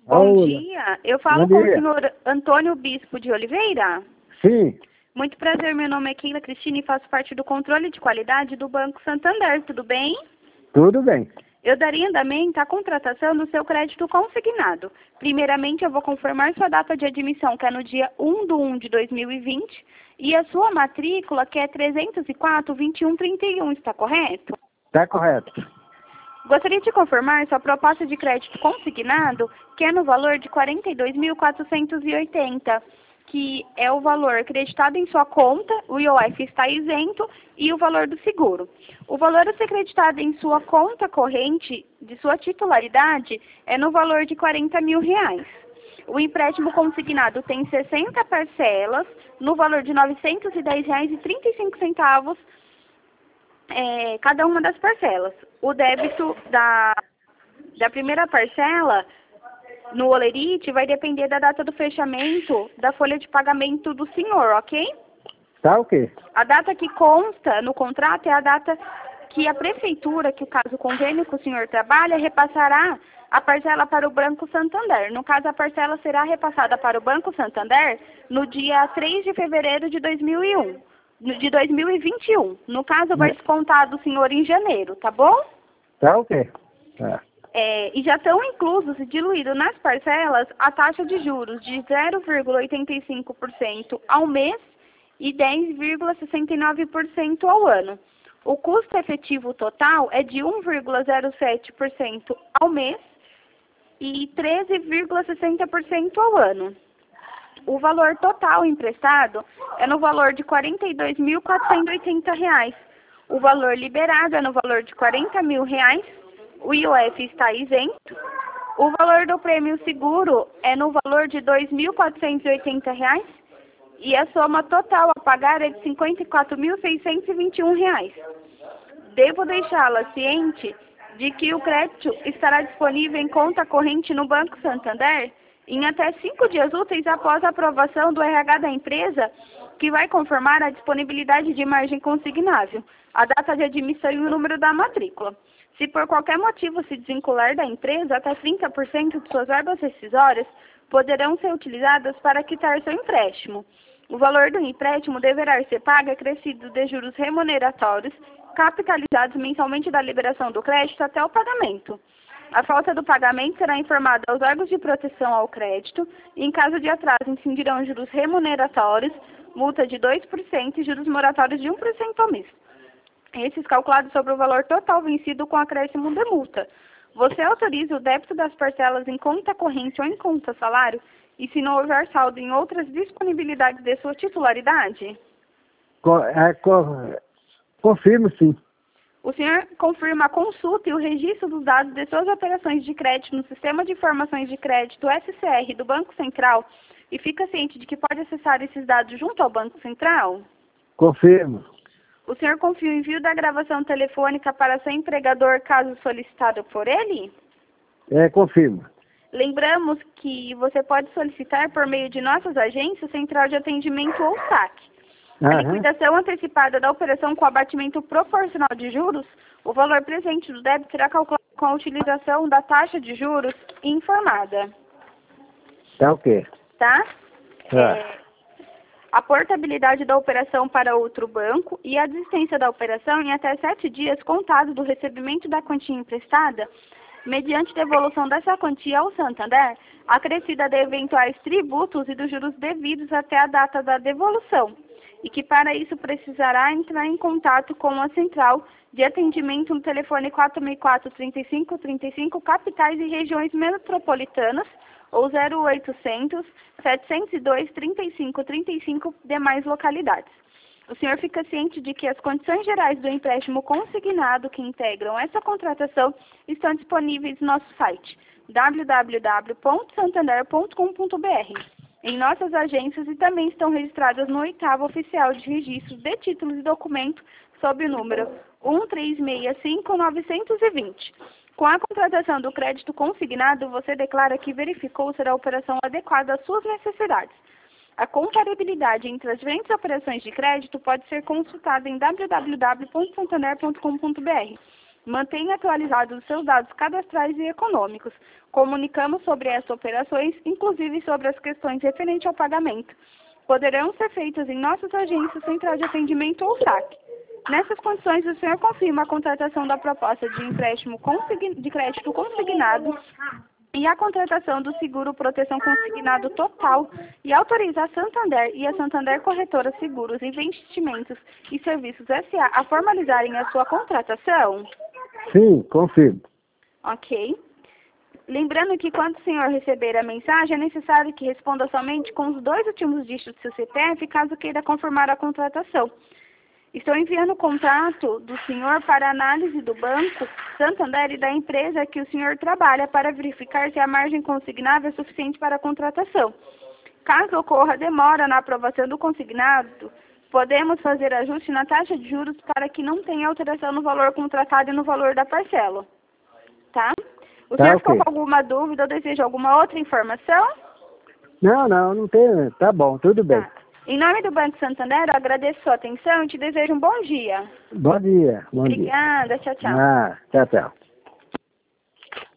Bom Olá. dia, eu Bom falo com o dia. senhor Antônio Bispo de Oliveira. Sim, Muito prazer, meu nome é Keila Cristina e faço parte do controle de qualidade do Banco Santander, tudo bem? tudo bem. Eu daria andamento à contratação do seu crédito consignado. Primeiramente, eu vou confirmar sua data de admissão, que é no dia 1/1 de 2020, e a sua matrícula, que é 304-2131, está correto? Tá correto. Gostaria de confirmar sua proposta de crédito consignado, que é no valor de R$ 42.480, que é o valor acreditado em sua conta, o IOF está isento, e o valor do seguro. O valor a ser acreditado em sua conta corrente de sua titularidade é no valor de R$ 40 mil. O empréstimo consignado tem 60 parcelas, no valor de R$ 910,35, cada uma das parcelas. O débito da primeira parcela no Olerite vai depender da data do fechamento da folha de pagamento do senhor, ok? Tá ok. A data que consta no contrato é a data que a prefeitura, que o caso convênio que o senhor trabalha, repassará a parcela para o Banco Santander. No caso, a parcela será repassada para o Banco Santander no dia 3 de fevereiro de 2021. No caso, vai descontar do senhor em janeiro, tá bom? Tá ok. Tá. E já estão inclusos e diluídos nas parcelas a taxa de juros de 0,85% ao mês e 10,69% ao ano. O custo efetivo total é de 1,07% ao mês e 13,60% ao ano. O valor total emprestado é no valor de R$ 42.480. O valor liberado é no valor de R$ 40 mil. O IOF está isento. O valor do prêmio seguro é no valor de R$ 2.480 e a soma total a pagar é de R$ 54.621. Devo deixá-la ciente de que o crédito estará disponível em conta corrente no Banco Santander em até 5 dias úteis após a aprovação do RH da empresa, que vai confirmar a disponibilidade de margem consignável, a data de admissão e o número da matrícula. Se por qualquer motivo se desvincular da empresa, até 30% de suas verbas rescisórias poderão ser utilizadas para quitar seu empréstimo. O valor do empréstimo deverá ser pago acrescido de juros remuneratórios, capitalizados mensalmente da liberação do crédito até o pagamento. A falta do pagamento será informada aos órgãos de proteção ao crédito e, em caso de atraso, incidirão juros remuneratórios, multa de 2% e juros moratórios de 1% ao mês. Esses calculados sobre o valor total vencido com acréscimo de multa. Você autoriza o débito das parcelas em conta corrente ou em conta salário e se não houver saldo em outras disponibilidades de sua titularidade? Confirmo sim. O senhor confirma a consulta e o registro dos dados de suas operações de crédito no Sistema de Informações de Crédito SCR do Banco Central e fica ciente de que pode acessar esses dados junto ao Banco Central? Confirmo. O senhor confia o envio da gravação telefônica para seu empregador caso solicitado por ele? Confirmo. Lembramos que você pode solicitar por meio de nossas agências, Central de Atendimento ou SAC. A liquidação antecipada da operação com abatimento proporcional de juros, o valor presente do débito será calculado com a utilização da taxa de juros informada. Tá ok. Tá? Tá. A portabilidade da operação para outro banco e a desistência da operação em até 7 dias contados do recebimento da quantia emprestada, mediante devolução dessa quantia ao Santander, acrescida de eventuais tributos e dos juros devidos até a data da devolução, e que para isso precisará entrar em contato com a Central de Atendimento no telefone 464-3535, capitais e regiões metropolitanas, ou 0800 702 3535 demais localidades. O senhor fica ciente de que as condições gerais do empréstimo consignado que integram essa contratação estão disponíveis no nosso site www.santander.com.br, em nossas agências e também estão registradas no 8º Oficial de Registro de Títulos e Documentos sob o número 1365920. Com a contratação do crédito consignado, você declara que verificou ser a operação adequada às suas necessidades. A comparabilidade entre as diferentes operações de crédito pode ser consultada em www.santander.com.br. Mantenha atualizados os seus dados cadastrais e econômicos. Comunicamos sobre essas operações, inclusive sobre as questões referentes ao pagamento. Poderão ser feitas em nossas agências, central de atendimento ou saque. Nessas condições, o senhor confirma a contratação da proposta de empréstimo de crédito consignado e a contratação do seguro proteção consignado total e autoriza a Santander e a Santander Corretora Seguros, Investimentos e Serviços S.A. a formalizarem a sua contratação? Sim, confirmo. Ok. Lembrando que quando o senhor receber a mensagem, é necessário que responda somente com os 2 últimos dígitos do seu CPF, caso queira confirmar a contratação. Estou enviando o contrato do senhor para análise do Banco Santander e da empresa que o senhor trabalha para verificar se a margem consignável é suficiente para a contratação. Caso ocorra demora na aprovação do consignado, podemos fazer ajuste na taxa de juros para que não tenha alteração no valor contratado e no valor da parcela. Tá? O senhor ficou com alguma dúvida ou deseja alguma outra informação? Não tem. Tá bom, tudo bem. Tá. Em nome do Banco Santander, eu agradeço sua atenção e te desejo um bom dia. Bom dia. Obrigada, tchau, tchau. Tchau, tchau.